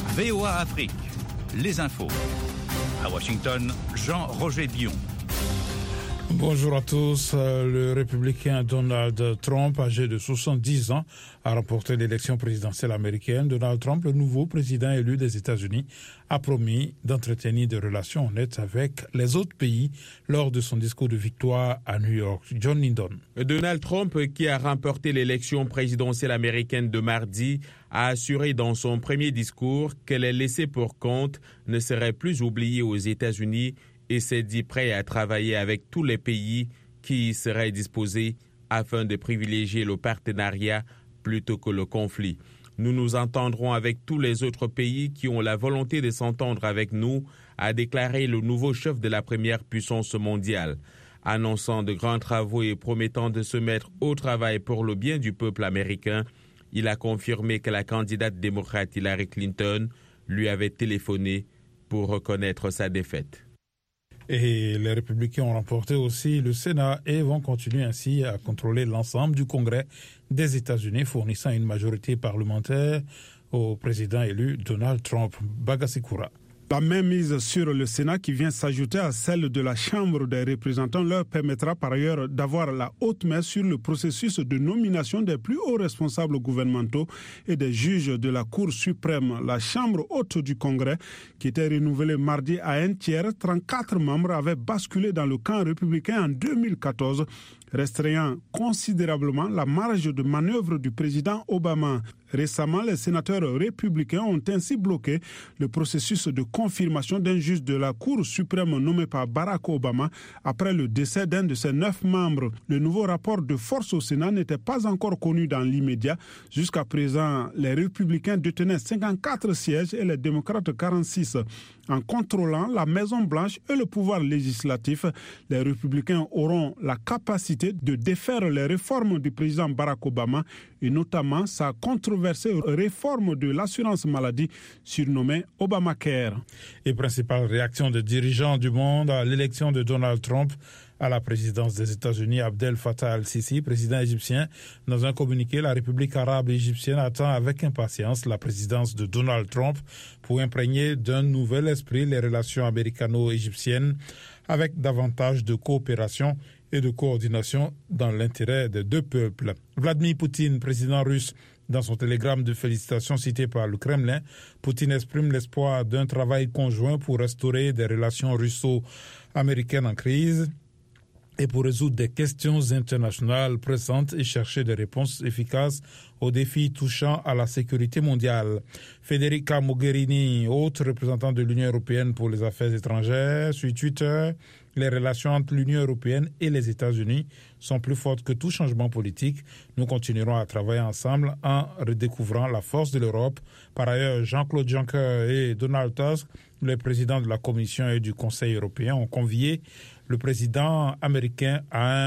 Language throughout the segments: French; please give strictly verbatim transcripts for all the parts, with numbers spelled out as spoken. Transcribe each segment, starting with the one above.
V O A Afrique, les infos. À Washington, Jean-Roger Dion. Bonjour à tous. Le républicain Donald Trump, âgé de soixante-dix ans, a remporté l'élection présidentielle américaine. Donald Trump, le nouveau président élu des États-Unis, a promis d'entretenir des relations honnêtes avec les autres pays lors de son discours de victoire à New York. John Lindon. Donald Trump, qui a remporté l'élection présidentielle américaine de mardi, a assuré dans son premier discours que les laissés pour compte ne seraient plus oubliés aux États-Unis et s'est dit prêt à travailler avec tous les pays qui y seraient disposés afin de privilégier le partenariat plutôt que le conflit. Nous nous entendrons avec tous les autres pays qui ont la volonté de s'entendre avec nous, a déclaré le nouveau chef de la première puissance mondiale. Annonçant de grands travaux et promettant de se mettre au travail pour le bien du peuple américain, il a confirmé que la candidate démocrate Hillary Clinton lui avait téléphoné pour reconnaître sa défaite. Et les républicains ont remporté aussi le Sénat et vont continuer ainsi à contrôler l'ensemble du Congrès des États-Unis, fournissant une majorité parlementaire au président élu Donald Trump. Bagasikura. La mainmise sur le Sénat qui vient s'ajouter à celle de la Chambre des représentants leur permettra par ailleurs d'avoir la haute main sur le processus de nomination des plus hauts responsables gouvernementaux et des juges de la Cour suprême. La Chambre haute du Congrès, qui était renouvelée mardi à un tiers, trente-quatre membres avaient basculé dans le camp républicain en deux mille quatorze, restreignant considérablement la marge de manœuvre du président Obama. Récemment, les sénateurs républicains ont ainsi bloqué le processus de confirmation d'un juge de la Cour suprême nommé par Barack Obama après le décès d'un de ses neuf membres. Le nouveau rapport de force au Sénat n'était pas encore connu dans l'immédiat. Jusqu'à présent, les républicains détenaient cinquante-quatre sièges et les démocrates quarante-six. En contrôlant la Maison-Blanche et le pouvoir législatif, les républicains auront la capacité de défaire les réformes du président Barack Obama et notamment sa controversée réforme de l'assurance maladie surnommée Obamacare. Et principale réaction des dirigeants du monde à l'élection de Donald Trump à la présidence des États-Unis, Abdel Fattah al-Sisi, président égyptien. Dans un communiqué, la République arabe égyptienne attend avec impatience la présidence de Donald Trump pour imprégner d'un nouvel esprit les relations américano-égyptiennes avec davantage de coopération et de coordination dans l'intérêt des deux peuples. Vladimir Poutine, président russe, dans son télégramme de félicitations cité par le Kremlin, Poutine exprime l'espoir d'un travail conjoint pour restaurer des relations russo-américaines en crise et pour résoudre des questions internationales pressantes et chercher des réponses efficaces aux défis touchant à la sécurité mondiale. Federica Mogherini, haute représentante de l'Union européenne pour les affaires étrangères, sur Twitter, les relations entre l'Union européenne et les États-Unis sont plus fortes que tout changement politique. Nous continuerons à travailler ensemble en redécouvrant la force de l'Europe. Par ailleurs, Jean-Claude Juncker et Donald Tusk, les présidents de la Commission et du Conseil européen, ont convié le président américain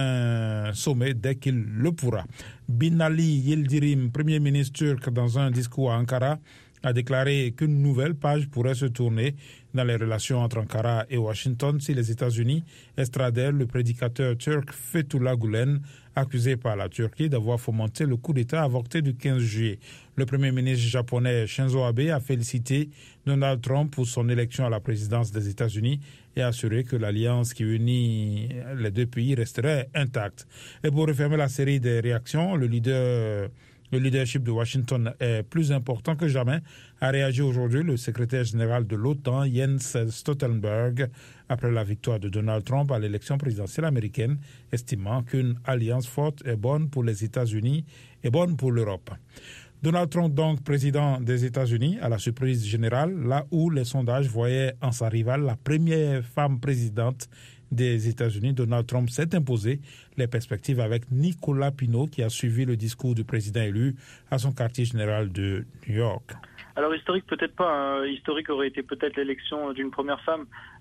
à un sommet dès qu'il le pourra. Binali Yildirim, premier ministre turc, dans un discours à Ankara, a déclaré qu'une nouvelle page pourrait se tourner dans les relations entre Ankara et Washington si les États-Unis extradèrent le prédicateur turc Fethullah Gülen, accusé par la Turquie d'avoir fomenté le coup d'État avorté du quinze juillet. Le premier ministre japonais Shinzo Abe a félicité Donald Trump pour son élection à la présidence des États-Unis et a assuré que l'alliance qui unit les deux pays resterait intacte. Et pour refermer la série des réactions, le leader... Le leadership de Washington est plus important que jamais, a réagi aujourd'hui le secrétaire général de l'OTAN, Jens Stoltenberg, après la victoire de Donald Trump à l'élection présidentielle américaine, estimant qu'une alliance forte est bonne pour les États-Unis et bonne pour l'Europe. Donald Trump, donc président des États-Unis, à la surprise générale, là où les sondages voyaient en sa rivale la première femme présidente des États-Unis. Donald Trump s'est imposé. Les perspectives avec Nicolas Pinault, qui a suivi le discours du président élu à son quartier général de New York. Alors historique peut-être pas, hein. Historique aurait été peut-être l'élection d'une première femme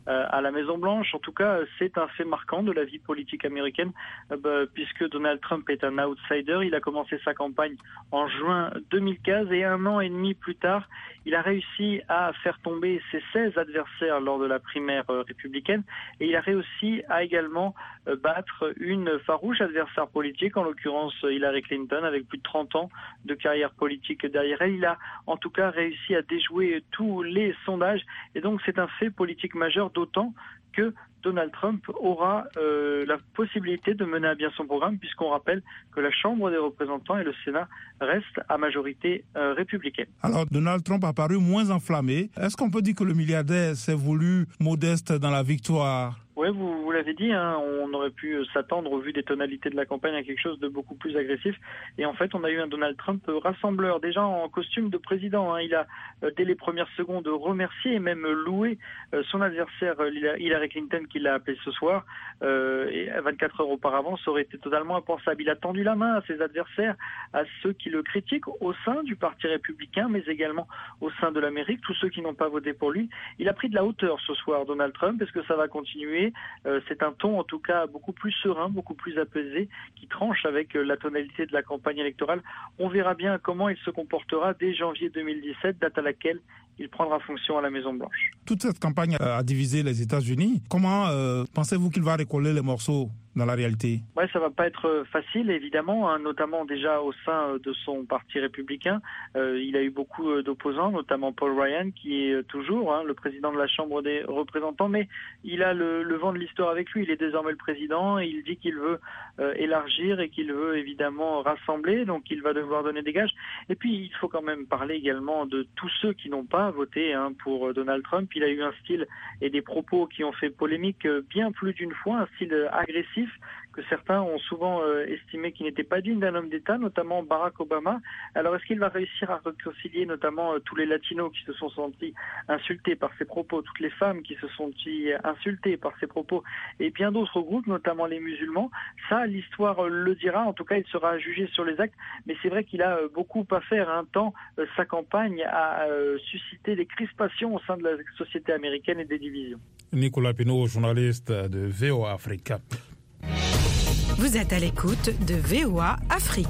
euh, à la Maison-Blanche. En tout cas, c'est un fait marquant de la vie politique américaine, euh, bah, puisque Donald Trump est un outsider. Il a commencé sa campagne en juin deux mille quinze et un an et demi plus tard, il a réussi à faire tomber ses seize adversaires lors de la primaire euh, républicaine et il a réussi à également euh, battre une farouche adversaire politique, en l'occurrence Hillary Clinton, avec plus de trente ans de carrière politique derrière elle. Il a en tout cas réussi à déjouer tous les sondages et donc c'est un fait politique majeur, d'autant que Donald Trump aura euh, la possibilité de mener à bien son programme, puisqu'on rappelle que la Chambre des représentants et le Sénat restent à majorité euh, républicaine. Alors, Donald Trump a paru moins enflammé. Est-ce qu'on peut dire que le milliardaire s'est voulu modeste dans la victoire ? Oui, vous, vous l'avez dit, hein, on aurait pu s'attendre, au vu des tonalités de la campagne, à quelque chose de beaucoup plus agressif. Et en fait, on a eu un Donald Trump rassembleur, déjà en costume de président. Hein. Il a, dès les premières secondes, remercié et même loué son adversaire Hillary Clinton, qui l'a appelé ce soir. Euh, et vingt-quatre heures auparavant, ça aurait été totalement impensable. Il a tendu la main à ses adversaires, à ceux qui le critiquent au sein du Parti républicain, mais également au sein de l'Amérique, tous ceux qui n'ont pas voté pour lui. Il a pris de la hauteur ce soir, Donald Trump. Est-ce que ça va continuer ? Euh, c'est un ton en tout cas beaucoup plus serein, beaucoup plus apaisé, qui tranche avec euh, la tonalité de la campagne électorale. On verra bien comment il se comportera dès janvier deux mille dix-sept, date à laquelle il prendra fonction à la Maison-Blanche. Toute cette campagne a divisé les États-Unis. Comment euh, pensez-vous qu'il va recoller les morceaux dans la réalité? Ouais, ça va pas être facile, évidemment, hein, notamment déjà au sein de son parti républicain. Euh, il a eu beaucoup d'opposants, notamment Paul Ryan, qui est toujours hein, le président de la Chambre des représentants, mais il a le, le vent de l'histoire avec lui. Il est désormais le président et il dit qu'il veut euh, élargir et qu'il veut évidemment rassembler, donc il va devoir donner des gages. Et puis, il faut quand même parler également de tous ceux qui n'ont pas voté hein, pour Donald Trump. Il a eu un style et des propos qui ont fait polémique bien plus d'une fois, un style agressif, que certains ont souvent euh, estimé qu'il n'était pas digne d'un homme d'État, notamment Barack Obama. Alors est-ce qu'il va réussir à réconcilier notamment euh, tous les latinos qui se sont sentis insultés par ses propos, toutes les femmes qui se sont senties insultées par ses propos et bien d'autres groupes, notamment les musulmans? Ça, l'histoire euh, le dira. En tout cas, il sera jugé sur les actes, mais c'est vrai qu'il a euh, beaucoup à faire. Un temps, euh, sa campagne a euh, suscité des crispations au sein de la société américaine et des divisions. Nicolas Pinault, journaliste de V O A Africa. Vous êtes à l'écoute de V O A Afrique.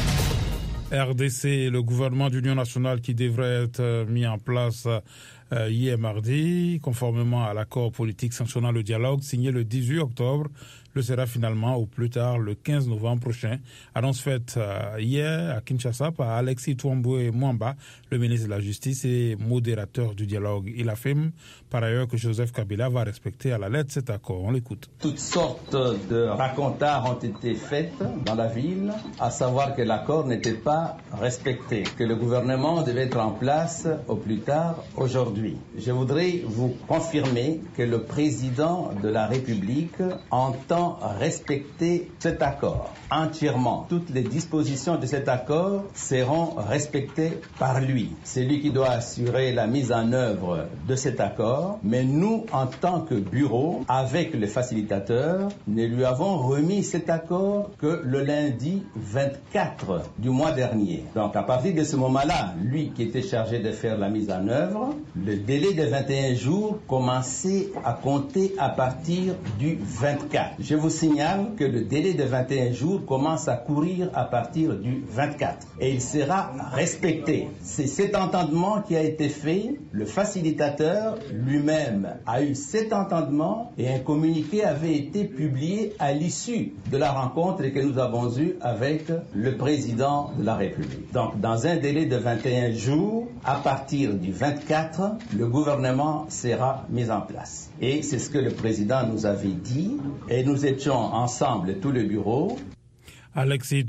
R D C, le gouvernement d'union nationale qui devrait être mis en place euh, hier mardi, conformément à l'accord politique sanctionnant le dialogue signé le dix-huit octobre, le sera finalement au plus tard le quinze novembre prochain. Annonce faite euh, hier à Kinshasa par Alexis Twambwe Mwamba, le ministre de la Justice et modérateur du dialogue. Il affirme par ailleurs que Joseph Kabila va respecter à la lettre cet accord. On l'écoute. Toutes sortes de racontards ont été faits dans la ville, à savoir que l'accord n'était pas respecté, que le gouvernement devait être en place au plus tard aujourd'hui. Je voudrais vous confirmer que le président de la République entend respecter cet accord entièrement. Toutes les dispositions de cet accord seront respectées par lui. C'est lui qui doit assurer la mise en œuvre de cet accord, mais nous, en tant que bureau, avec le facilitateur, nous lui avons remis cet accord que le lundi vingt-quatre du mois dernier. Donc à partir de ce moment-là, lui qui était chargé de faire la mise en œuvre, le délai de vingt et un jours commençait à compter à partir du vingt-quatre. Je vous signale que le délai de vingt et un jours commence à courir à partir du vingt-quatre et il sera respecté. C'est cet entendement qui a été fait. Le facilitateur lui-même a eu cet entendement et un communiqué avait été publié à l'issue de la rencontre que nous avons eue avec le président de la République. Donc, dans un délai de vingt et un jours, à partir du vingt-quatre, le gouvernement sera mis en place. Et c'est ce que le président nous avait dit et nous étions ensemble, tout le bureau. Alexis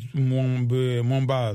Mwamba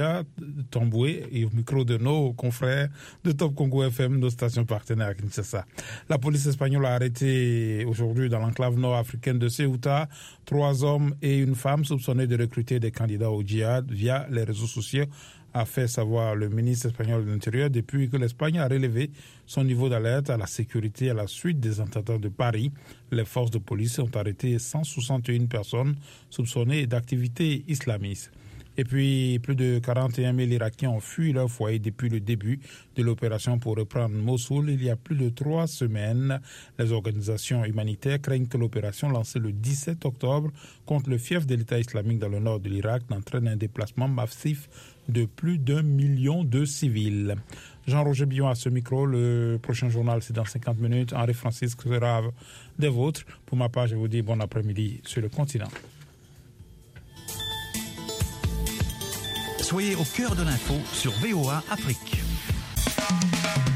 Twambwe et au micro de nos confrères de Top Congo F M, nos stations partenaires à Kinshasa. La police espagnole a arrêté aujourd'hui dans l'enclave nord-africaine de Ceuta trois hommes et une femme soupçonnés de recruter des candidats au djihad via les réseaux sociaux, a fait savoir le ministre espagnol de l'Intérieur depuis que l'Espagne a relevé son niveau d'alerte à la sécurité à la suite des attentats de Paris. Les forces de police ont arrêté cent soixante et une personnes soupçonnées d'activités islamistes. Et puis, plus de quarante et un mille Irakiens ont fui leur foyer depuis le début de l'opération pour reprendre Mossoul il y a plus de trois semaines. Les organisations humanitaires craignent que l'opération lancée le dix-sept octobre contre le fief de l'État islamique dans le nord de l'Irak n'entraîne un déplacement massif de plus d'un million de civils. Jean-Roger Billon à ce micro. Le prochain journal, c'est dans cinquante minutes. Henri Francisque sera des vôtres. Pour ma part, je vous dis bon après-midi sur le continent. Soyez au cœur de l'info sur V O A Afrique.